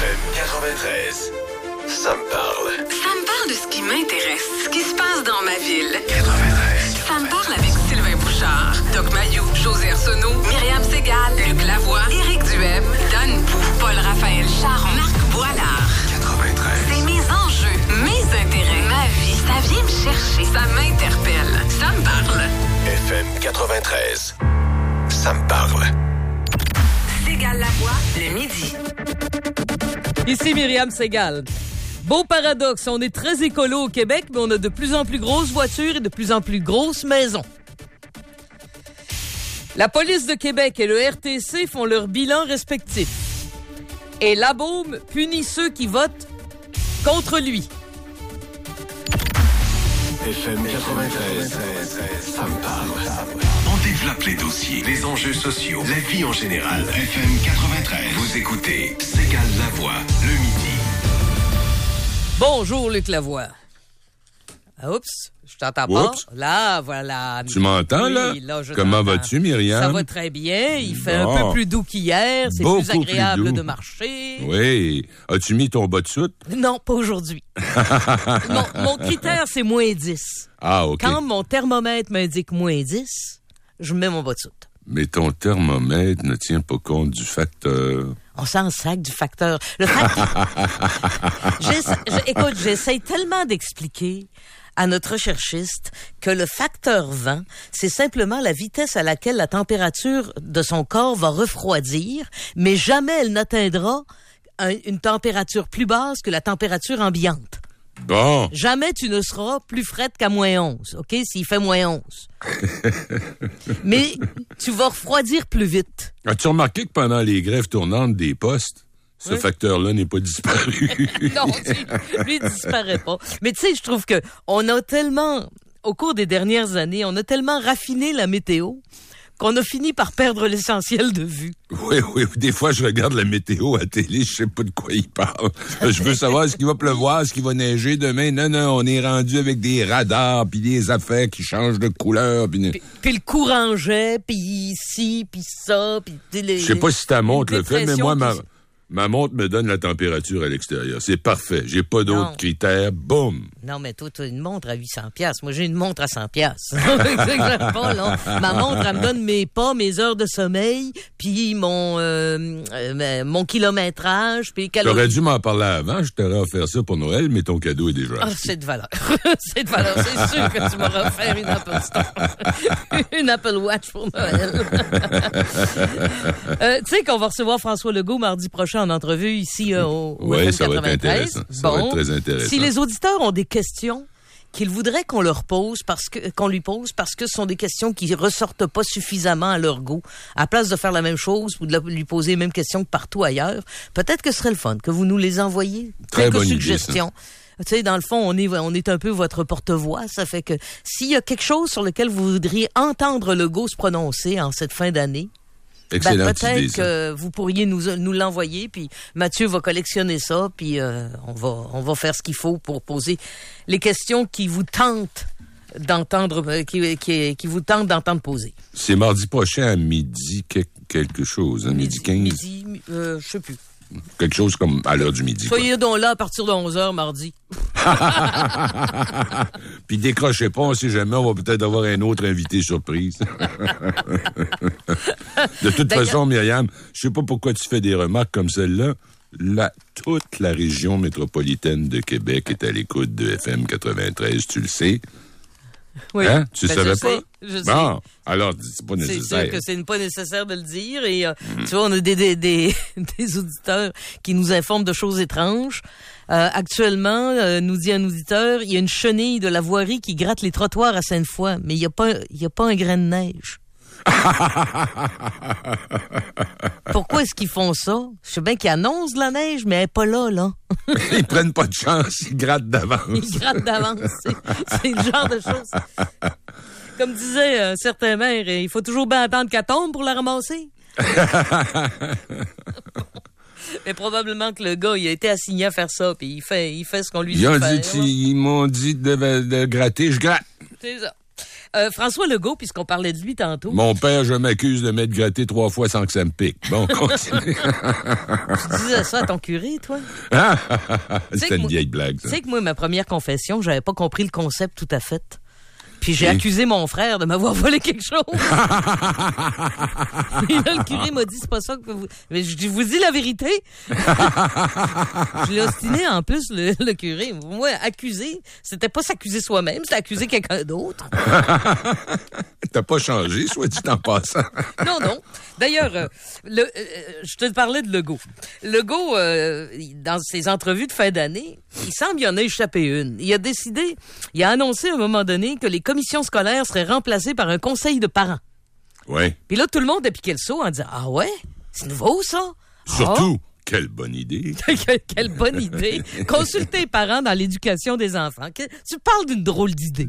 FM 93. Ça me parle. Ça me parle de ce qui m'intéresse, ce qui se passe dans ma ville. 93. Ça me parle avec Sylvain Bouchard, Doc Mayou, José Arsenault, Myriam Ségal, Luc Lavoie, Éric Duhem, Dan Pou, Paul-Raphaël Charon, Marc Boilard. 93. C'est mes enjeux, mes intérêts, ma vie. Ça vient me chercher, ça m'interpelle. Ça me parle. FM 93. Ça me parle. Ségal Lavoie, le midi. Ici Myriam Ségal. Beau paradoxe, on est très écolo au Québec, mais on a de plus en plus grosses voitures et de plus en plus grosses maisons. La police de Québec et le RTC font leur bilan respectif. Et la Baume punit ceux qui votent contre lui. FM 93. Ça me parle. On développe les dossiers, les enjeux sociaux, la vie en général. FM 93. Vous écoutez Ségal Lavoie, le midi. Bonjour Luc Lavoie. Oups, je t'entends pas. Là, voilà. Tu m'entends, là? Comment vas-tu, Myriam? Ça va très bien. Il fait un peu plus doux qu'hier. C'est plus agréable de marcher. Oui. As-tu mis ton bas de soute? Non, pas aujourd'hui. Mon critère, c'est moins 10. Ah, OK. Quand mon thermomètre m'indique moins 10, je mets mon bas de soute. Mais ton thermomètre ne tient pas compte du facteur. On s'en sac du facteur. Le facteur... Écoute, j'essaye tellement d'expliquer à notre recherchiste que le facteur vent, c'est simplement la vitesse à laquelle la température de son corps va refroidir, mais jamais elle n'atteindra une température plus basse que la température ambiante. Bon. Jamais tu ne seras plus frette qu'à moins 11, OK? S'il fait moins 11. Mais tu vas refroidir plus vite. As-tu remarqué que pendant les grèves tournantes des postes, ce facteur-là n'est pas disparu? Non, lui, il disparaît pas. Mais tu sais, je trouve que on a tellement, au cours des dernières années, on a tellement raffiné la météo qu'on a fini par perdre l'essentiel de vue. Oui. Des fois, je regarde la météo à télé, je sais pas de quoi il parle. Je veux savoir est-ce qu'il va pleuvoir, est-ce qu'il va neiger demain. Non, on est rendu avec des radars, puis des affaires qui changent de couleur. Puis le courant jet, puis ici, puis ça, puis... Je sais pas si ta montre le fait, mais moi, ma montre me donne la température à l'extérieur. C'est parfait. J'ai pas d'autres critères. Boum! Non, mais toi, tu as une montre à 800$. Moi, j'ai une montre à 100$. J'exagère pas, là. Ma montre, elle me donne mes pas, mes heures de sommeil, puis mon kilométrage, puis calories. T'aurais dû m'en parler avant. Je t'aurais offert ça pour Noël, mais ton cadeau est déjà acheté. C'est de valeur. C'est de valeur. C'est sûr que tu m'auras offert une Apple Store. Une Apple Watch pour Noël. Tu sais qu'on va recevoir François Legault mardi prochain en entrevue ici au FM 93. Ça va être intéressant. Ça va être très intéressant. Si les auditeurs ont des questions qu'ils voudraient qu'on lui pose parce que ce sont des questions qui ressortent pas suffisamment à leur goût, à place de faire la même chose ou de lui poser les mêmes questions que partout ailleurs, peut-être que ce serait le fun que vous nous les envoyiez. Très bonne suggestions. Tu sais, dans le fond, on est un peu votre porte-voix. Ça fait que s'il y a quelque chose sur lequel vous voudriez entendre Legault se prononcer en cette fin d'année, peut-être que vous pourriez nous l'envoyer, puis Mathieu va collectionner ça, puis on va faire ce qu'il faut pour poser les questions qui vous tentent d'entendre, qui vous tentent d'entendre poser. C'est mardi prochain à midi quelque chose, hein, midi 15? Midi, je sais plus. Quelque chose comme à l'heure du midi. Soyez donc là à partir de 11h mardi. Puis décrochez pas, on sait jamais, on va peut-être avoir un autre invité surprise. De toute façon, Myriam, je sais pas pourquoi tu fais des remarques comme celle-là. Toute la région métropolitaine de Québec est à l'écoute de FM 93, tu le sais. Oui. Hein? Tu savais pas? Je sais. Bon, alors, c'est pas nécessaire. C'est sûr que c'est pas nécessaire de le dire. Et tu vois, on a des auditeurs qui nous informent de choses étranges. Actuellement, nous dit un auditeur, il y a une chenille de la voirie qui gratte les trottoirs à Sainte-Foy, mais il y a pas un grain de neige. Pourquoi est-ce qu'ils font ça? Je sais bien qu'ils annoncent de la neige, mais elle n'est pas là. Ils prennent pas de chance, ils grattent d'avance. Ils grattent d'avance. C'est le genre de choses. Comme disait un certain maire, il faut toujours bien attendre qu'elle tombe pour la ramasser. Mais probablement que le gars, il a été assigné à faire ça, puis il fait ce qu'on lui dit de faire. Ils m'ont dit de gratter, je gratte. C'est ça. François Legault, puisqu'on parlait de lui tantôt. Mon père, je m'accuse de m'être gratté 3 fois sans que ça me pique. Bon, continue. Tu disais ça à ton curé, toi? C'était une vieille blague, ça. Tu sais que moi, ma première confession, j'avais pas compris le concept tout à fait. Puis j'ai accusé mon frère de m'avoir volé quelque chose. Et là, le curé m'a dit, c'est pas ça que vous... Mais je vous dis la vérité. Je l'ai ostiné en plus, le curé. Moi, accuser, c'était pas s'accuser soi-même, c'était accuser quelqu'un d'autre. T'as pas changé, soit dit en passant. Non. D'ailleurs, je te parlais de Legault. Legault, dans ses entrevues de fin d'année, il semble qu'il y en a échappé une. Il a annoncé à un moment donné que les commissions scolaires seraient remplacées par un conseil de parents. Oui. Puis là, tout le monde a piqué le saut en disant « Ah ouais? C'est nouveau, ça? » Surtout, quelle bonne idée. Quelle bonne idée. Consulter les parents dans l'éducation des enfants. Tu parles d'une drôle d'idée.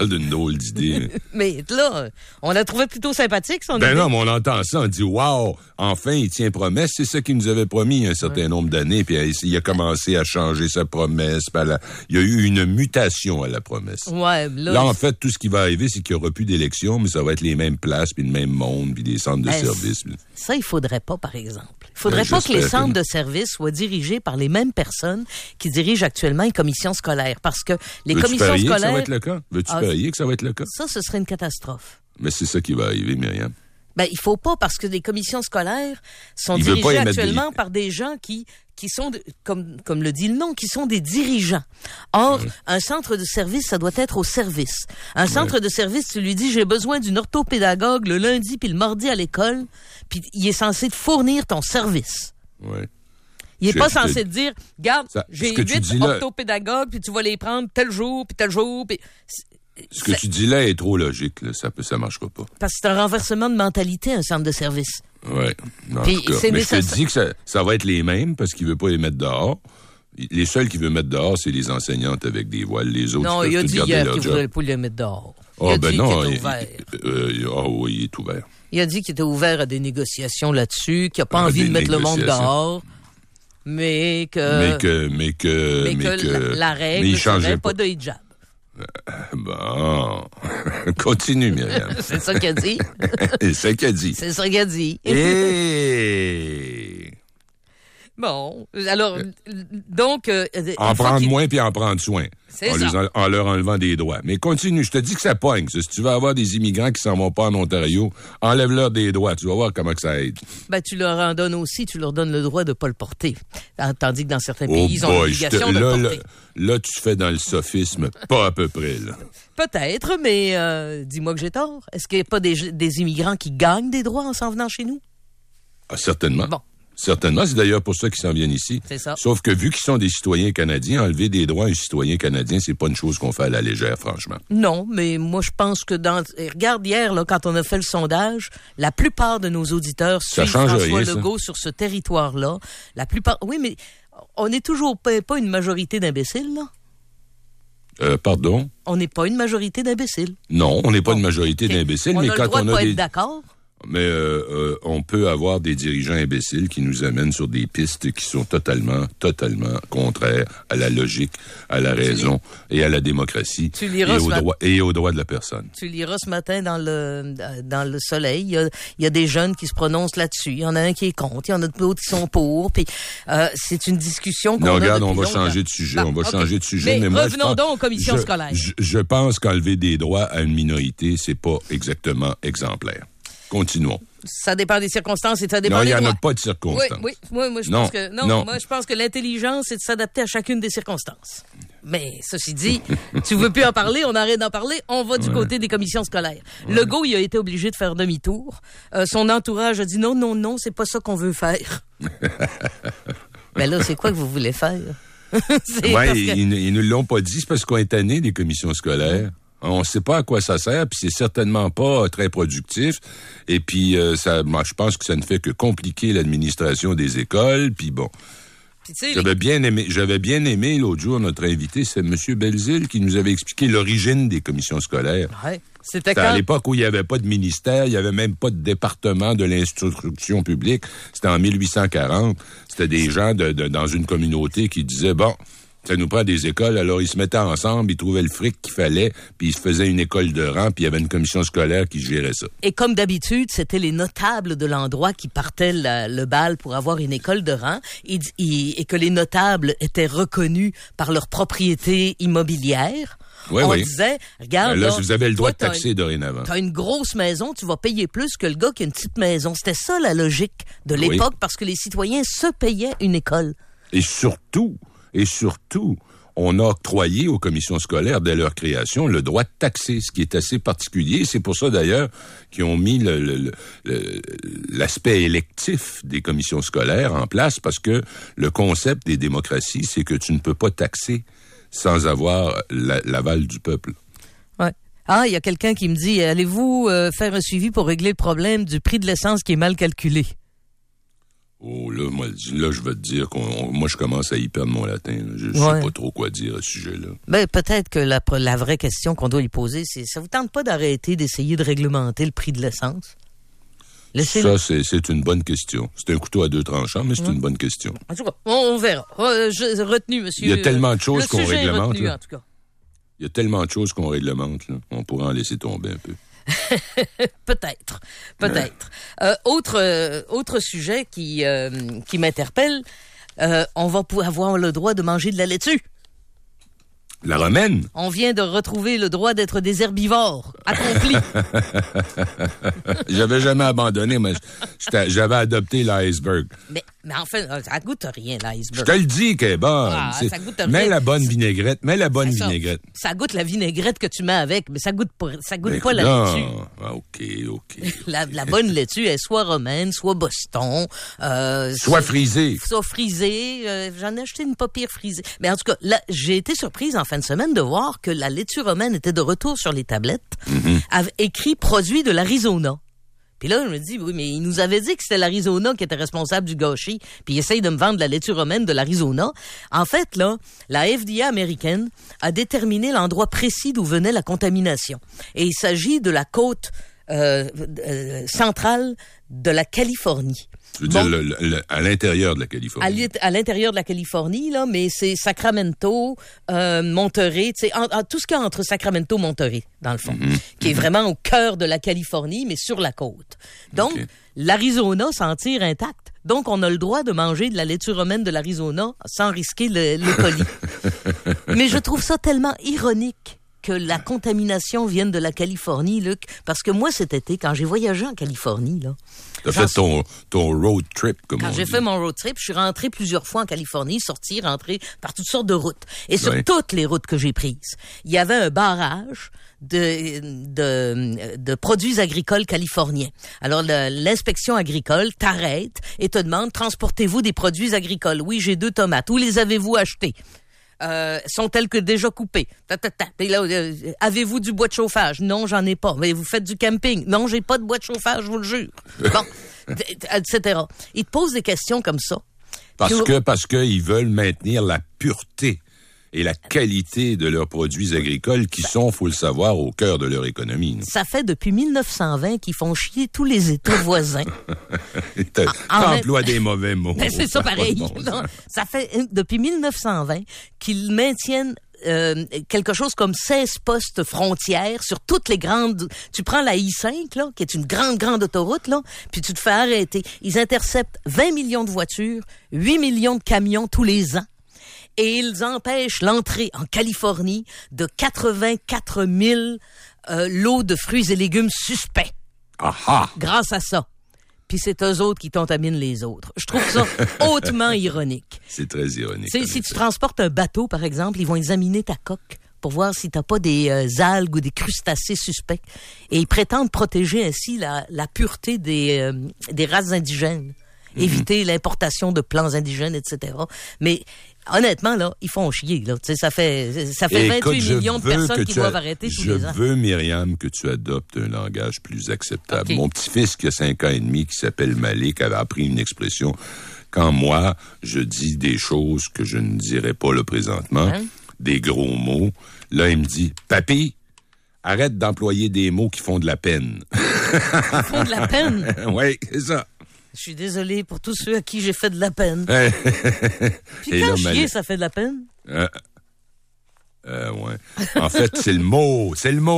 Mais là, on l'a trouvé plutôt sympathique, son idée. Ben non, mais on entend ça, on dit « Wow, enfin, il tient promesse. » C'est ça qu'il nous avait promis il y a un certain nombre d'années, puis il a commencé à changer sa promesse. Il y a eu une mutation à la promesse. Ouais, là, en fait, tout ce qui va arriver, c'est qu'il n'y aura plus d'élections, mais ça va être les mêmes places, puis le même monde, puis des centres de services. Ça, il faudrait pas, par exemple. Il faudrait pas que les centres de services soient dirigés par les mêmes personnes qui dirigent actuellement les commissions scolaires. Parce que les commissions scolaires... Que ça va être le cas? Veux-tu parier que ça va être le cas? Ça, ce serait une catastrophe. Mais c'est ça qui va arriver, Myriam. Ben, il faut pas, parce que les commissions scolaires sont dirigées actuellement par des gens qui sont, comme le dit le nom, qui sont des dirigeants. Or, un centre de service, ça doit être au service. Un centre de service, tu lui dis, j'ai besoin d'une orthopédagogue le lundi puis le mardi à l'école, puis il est censé te fournir ton service. Ouais. Il est pas censé te dire, regarde, j'ai 8 orthopédagogues, puis tu vas les prendre tel jour, puis tel jour, puis... Ce que tu dis là est trop logique, là. Ça marchera pas. Parce que c'est un renversement de mentalité, un centre de service. Oui. Mais je te dis que ça va être les mêmes parce qu'il veut pas les mettre dehors. Les seuls qui veulent mettre dehors, c'est les enseignantes avec des voiles. Les autres, non, il a dit hier qu'il voulait pas les mettre dehors. Il a dit qu'il était ouvert. Oui, il est ouvert. Il a dit qu'il était ouvert à des négociations là-dessus, qu'il n'a pas envie de mettre le monde dehors. Mais que la règle ne serait pas de hijab. Bon. Continue, Myriam. C'est ça qu'il a dit. C'est ça qu'il a dit. C'est ça qu'il a dit. Bon, alors, donc... en prendre moins puis en prendre soin. C'est ça. En leur enlevant des droits. Mais continue, je te dis que ça pogne. Si tu veux avoir des immigrants qui s'en vont pas en Ontario, enlève-leur des droits. Tu vas voir comment que ça aide. Ben, tu leur en donnes aussi. Tu leur donnes le droit de pas le porter. Tandis que dans certains pays, ils ont l'obligation de le porter. Là, tu fais dans le sophisme, pas à peu près, là. Peut-être, mais dis-moi que j'ai tort. Est-ce qu'il n'y a pas des immigrants qui gagnent des droits en s'en venant chez nous? Ah, certainement. Bon. Certainement, c'est d'ailleurs pour ça qu'ils s'en viennent ici. C'est ça. Sauf que vu qu'ils sont des citoyens canadiens, enlever des droits à un citoyen canadien, c'est pas une chose qu'on fait à la légère, franchement. Non, mais moi je pense que regarde hier, là, quand on a fait le sondage, la plupart de nos auditeurs suivent François Legault sur ce territoire-là. La plupart. Oui, mais on n'est toujours pas une majorité d'imbéciles, là. Pardon? On n'est pas une majorité d'imbéciles. Non, on n'est pas une majorité d'imbéciles, mais quand on a être d'accord. Mais on peut avoir des dirigeants imbéciles qui nous amènent sur des pistes qui sont totalement contraires à la logique, à la raison et à la démocratie et aux droits de la personne. Tu liras ce matin dans le Soleil, il y a des jeunes qui se prononcent là-dessus. Il y en a un qui est contre, il y en a d'autres qui sont pour. Puis c'est une discussion qu'on a regarde, depuis on va changer de sujet. Changer de sujet. Mais revenons donc aux commissions scolaires. Je pense qu'enlever des droits à une minorité, c'est pas exactement exemplaire. Continuons. Ça dépend des circonstances et ça dépend des droits. Non, il n'y en a pas de circonstances. Oui, moi, je pense que... moi, je pense que l'intelligence, c'est de s'adapter à chacune des circonstances. Mais, ceci dit, tu veux plus en parler, on arrête d'en parler, on va du côté des commissions scolaires. Legault, il a été obligé de faire demi-tour. Son entourage a dit non, c'est pas ça qu'on veut faire. Mais là, c'est quoi que vous voulez faire? Ils ne l'ont pas dit, c'est parce qu'on est tanné des commissions scolaires. On ne sait pas à quoi ça sert, puis c'est certainement pas très productif. Et puis, moi, je pense que ça ne fait que compliquer l'administration des écoles. Puis bon, j'avais bien aimé l'autre jour notre invité, c'est M. Belzile qui nous avait expliqué l'origine des commissions scolaires. Ouais. C'était à l'époque où il n'y avait pas de ministère, il n'y avait même pas de département de l'instruction publique. C'était en 1840. C'était des gens dans une communauté qui disaient, bon, Ça nous prend des écoles. Alors, ils se mettaient ensemble, ils trouvaient le fric qu'il fallait, puis ils se faisaient une école de rang, puis il y avait une commission scolaire qui gérait ça. Et comme d'habitude, c'était les notables de l'endroit qui partaient le bal pour avoir une école de rang, et que les notables étaient reconnus par leur propriété immobilière. Oui, on disait, regarde, là, vous avez le droit de taxer dorénavant. T'as une grosse maison, tu vas payer plus que le gars qui a une petite maison. C'était ça la logique de l'époque, parce que les citoyens se payaient une école. Et surtout, on a octroyé aux commissions scolaires, dès leur création, le droit de taxer, ce qui est assez particulier. C'est pour ça, d'ailleurs, qu'ils ont mis l'aspect électif des commissions scolaires en place, parce que le concept des démocraties, c'est que tu ne peux pas taxer sans avoir l'aval du peuple. Ouais. Ah, il y a quelqu'un qui me dit, allez-vous faire un suivi pour régler le problème du prix de l'essence qui est mal calculé? Oh, là, je vais te dire moi, je commence à y perdre mon latin. Je sais pas trop quoi dire à ce sujet-là. Ben, peut-être que la vraie question qu'on doit lui poser, c'est, ça vous tente pas d'arrêter d'essayer de réglementer le prix de l'essence? Ça, c'est une bonne question. C'est un couteau à deux tranchants, mais c'est une bonne question. En tout cas, on verra. Retenu, monsieur. Il y a tellement de choses qu'on réglemente. Retenu, en tout cas. Il y a tellement de choses qu'on réglemente, là. On pourrait en laisser tomber un peu. Peut-être. Autre sujet qui m'interpelle, on va pouvoir avoir le droit de manger de la laitue. La romaine? On vient de retrouver le droit d'être des herbivores. Accompli. J'avais jamais abandonné, mais j'avais adopté l'iceberg. Mais enfin, ça goûte rien, l'iceberg. Je te le dis qu'elle est bonne. Ça goûte rien. Mets la bonne vinaigrette. vinaigrette. Ça goûte la vinaigrette que tu mets avec, mais ça goûte pas la laitue. OK. La bonne laitue est soit romaine, soit Boston. Soit frisée. Soit frisée. J'en ai acheté une pas pire frisée. Mais en tout cas, là, j'ai été surprise en fin de semaine de voir que la laitue romaine était de retour sur les tablettes, avec écrit « Produit de l'Arizona ». Puis là, je me dis, oui, mais il nous avait dit que c'était l'Arizona qui était responsable du gâchis, puis il essaye de me vendre la laitue romaine de l'Arizona. En fait, là, la FDA américaine a déterminé l'endroit précis d'où venait la contamination. Et il s'agit de la côte centrale de la Californie. Je veux dire, à l'intérieur de la Californie. À l'intérieur de la Californie, là, mais c'est Sacramento, Monterey, tu sais, tout ce qu'il y a entre Sacramento et Monterey, dans le fond, qui est vraiment au cœur de la Californie, mais sur la côte. Donc, l'Arizona s'en tire intact. Donc, on a le droit de manger de la laitue romaine de l'Arizona sans risquer le colis. Mais je trouve ça tellement ironique que la contamination vienne de la Californie, Luc, parce que moi, cet été, quand j'ai voyagé en Californie, là... T'as fait ton road trip, comme on dit. Quand j'ai fait mon road trip, je suis rentré plusieurs fois en Californie, rentré par toutes sortes de routes. Et sur toutes les routes que j'ai prises, il y avait un barrage de produits agricoles californiens. Alors, l'inspection agricole t'arrête et te demande, transportez-vous des produits agricoles? Oui, j'ai 2 tomates. Où les avez-vous achetés? Sont-elles que déjà coupées? Et là, avez-vous du bois de chauffage? Non, j'en ai pas. Mais vous faites du camping? Non, j'ai pas de bois de chauffage, je vous le jure. Bon, etc. Ils te posent des questions comme ça. Parce qu'ils veulent maintenir la pureté et la qualité de leurs produits agricoles qui sont, faut le savoir, au cœur de leur économie. Ça fait depuis 1920 qu'ils font chier tous les États voisins. T'emploies des mauvais mots. Ben, c'est ça pareil. Ça fait depuis 1920 qu'ils maintiennent quelque chose comme 16 postes frontières sur toutes les grandes... Tu prends la I-5, là, qui est une grande autoroute, là, puis tu te fais arrêter. Ils interceptent 20 millions de voitures, 8 millions de camions tous les ans. Et ils empêchent l'entrée en Californie de 84 000 lots de fruits et légumes suspects. Aha! Grâce à ça. Puis c'est eux autres qui contaminent les autres. Je trouve ça hautement ironique. C'est très ironique. Si tu transportes un bateau, par exemple, ils vont examiner ta coque pour voir si t'as pas des algues ou des crustacés suspects. Et ils prétendent protéger ainsi la pureté des races indigènes. Éviter l'importation de plants indigènes, etc. Mais honnêtement, là, ils font chier. Là. Tu sais, ça fait 28 millions de personnes qui doivent arrêter tous les ans. Je veux, Myriam, que tu adoptes un langage plus acceptable. Okay. Mon petit-fils, qui a 5 ans et demi, qui s'appelle Malik, avait appris une expression. Quand moi, je dis des choses que je ne dirais pas là présentement, des gros mots, là, il me dit « Papy, arrête d'employer des mots qui font de la peine. » Qui font de la peine? Oui, c'est ça. Je suis désolé pour tous ceux à qui j'ai fait de la peine. Puis et quand là, chier, ça fait de la peine? Ouais. En fait, c'est le mot.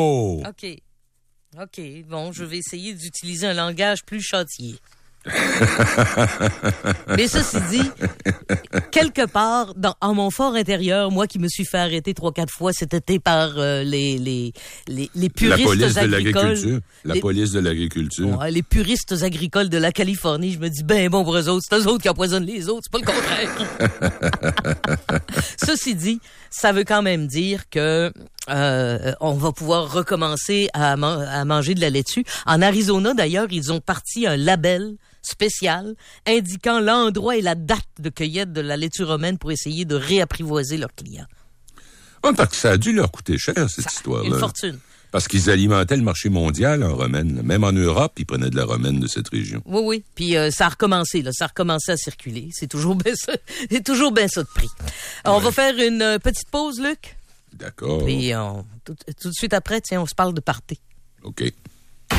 OK. Bon, je vais essayer d'utiliser un langage plus châtié. Mais ceci dit, quelque part, en mon fort intérieur, moi qui me suis fait arrêter 3-4 fois cet été par les puristes agricoles. La police de l'agriculture. Ouais, les puristes agricoles de la Californie, je me dis, ben bon pour eux autres, c'est eux autres qui empoisonnent les autres, c'est pas le contraire. Ceci dit, ça veut quand même dire que on va pouvoir recommencer à manger de la laitue. En Arizona, d'ailleurs, ils ont parti un label spécial indiquant l'endroit et la date de cueillette de la laitue romaine pour essayer de réapprivoiser leurs clients. Parce que ça a dû leur coûter cher, cette histoire-là. Une fortune. Parce qu'ils alimentaient le marché mondial en romaine. Même en Europe, ils prenaient de la romaine de cette région. Oui. Puis ça a recommencé, là. Ça a recommencé à circuler. C'est toujours bien ça. C'est toujours bien ça de prix. On va faire une petite pause, Luc. D'accord. Puis tout de suite après, tiens, on se parle de party. OK.